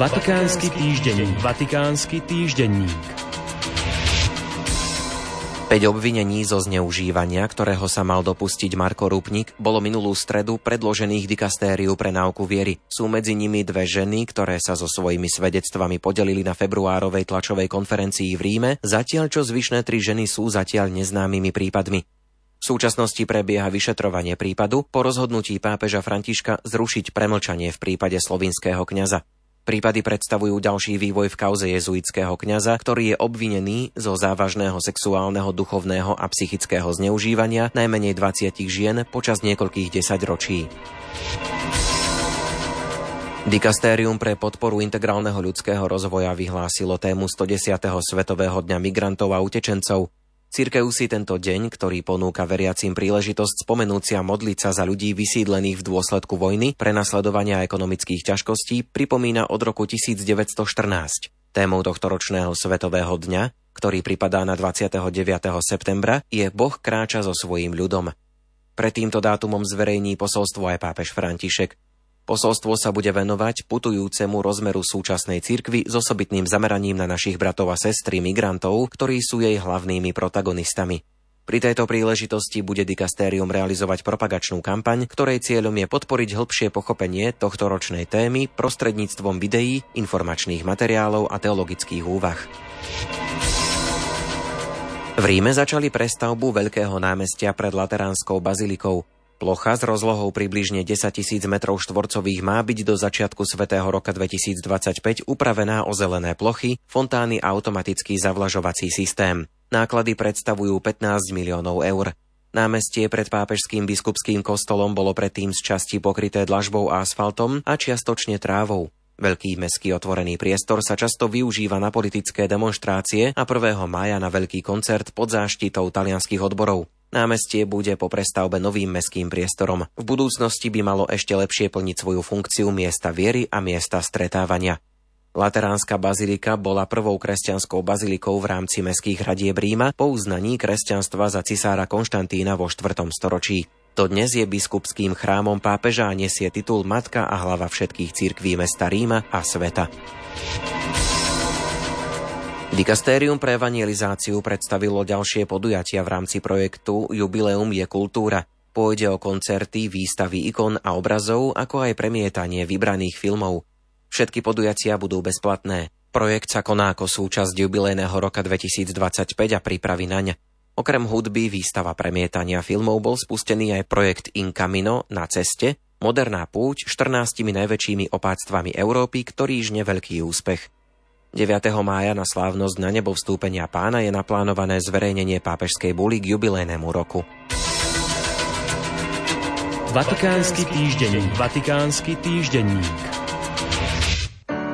Vatikánsky týždenník. Vatikánsky týždenník. 5 obvinení zo zneužívania, ktorého sa mal dopustiť Marko Rupnik, bolo minulú stredu predložených dikastériu pre náuku viery. Sú medzi nimi 2 ženy, ktoré sa so svojimi svedectvami podelili na februárovej tlačovej konferencii v Ríme, zatiaľ čo zvyšné 3 ženy sú zatiaľ neznámymi prípadmi. V súčasnosti prebieha vyšetrovanie prípadu po rozhodnutí pápeža Františka zrušiť premlčanie v prípade slovinského kňaza. Prípady predstavujú ďalší vývoj v kauze jezuitského kňaza, ktorý je obvinený zo závažného sexuálneho, duchovného a psychického zneužívania najmenej 20 žien počas niekoľkých desaťročí. Dikastérium pre podporu integrálneho ľudského rozvoja vyhlásilo tému 110. Svetového dňa migrantov a utečencov. Cirkev si tento deň, ktorý ponúka veriacim príležitosť spomenúť si a modliť sa za ľudí vysídlených v dôsledku vojny, prenasledovania a ekonomických ťažkostí, pripomína od roku 1914. Témou tohtoročného Svetového dňa, ktorý pripadá na 29. septembra, je Boh kráča so svojím ľudom. Pred týmto dátumom zverejní posolstvo aj pápež František. Posolstvo sa bude venovať putujúcemu rozmeru súčasnej cirkvi s osobitným zameraním na našich bratov a sestry migrantov, ktorí sú jej hlavnými protagonistami. Pri tejto príležitosti bude dikastérium realizovať propagačnú kampaň, ktorej cieľom je podporiť hĺbšie pochopenie tohtoročnej témy prostredníctvom videí, informačných materiálov a teologických úvah. V Ríme začali prestavbu veľkého námestia pred Lateránskou bazilikou. Plocha s rozlohou približne 10 000 m2 má byť do začiatku svätého roka 2025 upravená o zelené plochy, fontány a automatický zavlažovací systém. Náklady predstavujú 15 miliónov eur. Námestie pred pápežským biskupským kostolom bolo predtým z časti pokryté dlažbou a asfaltom a čiastočne trávou. Veľký mestský otvorený priestor sa často využíva na politické demonštrácie a 1. mája na veľký koncert pod záštitou talianskych odborov. Námestie bude po prestavbe novým mestským priestorom. V budúcnosti by malo ešte lepšie plniť svoju funkciu miesta viery a miesta stretávania. Lateránska bazilika bola prvou kresťanskou bazilikou v rámci mestských hradieb Ríma po uznaní kresťanstva za cisára Konštantína vo 4. storočí. Dodnes je biskupským chrámom pápeža a nesie titul matka a hlava všetkých cirkví mesta Ríma a sveta. Dikastérium pre evangelizáciu predstavilo ďalšie podujatia v rámci projektu Jubileum je kultúra. Pôjde o koncerty, výstavy ikon a obrazov, ako aj premietanie vybraných filmov. Všetky podujatia budú bezplatné. Projekt sa koná ako súčasť jubilejného roka 2025 a prípravy naň. Okrem hudby, výstava premietania filmov bol spustený aj projekt In Camino na ceste, moderná púť 14 najväčšími opáctvami Európy, ktorý žne veľký úspech. 9. mája na slávnosť na nebo vstúpenia Pána je naplánované zverejnenie pápežskej buly k jubilejnému roku. Vatikánsky týždenník. Vatikánsky týždenník.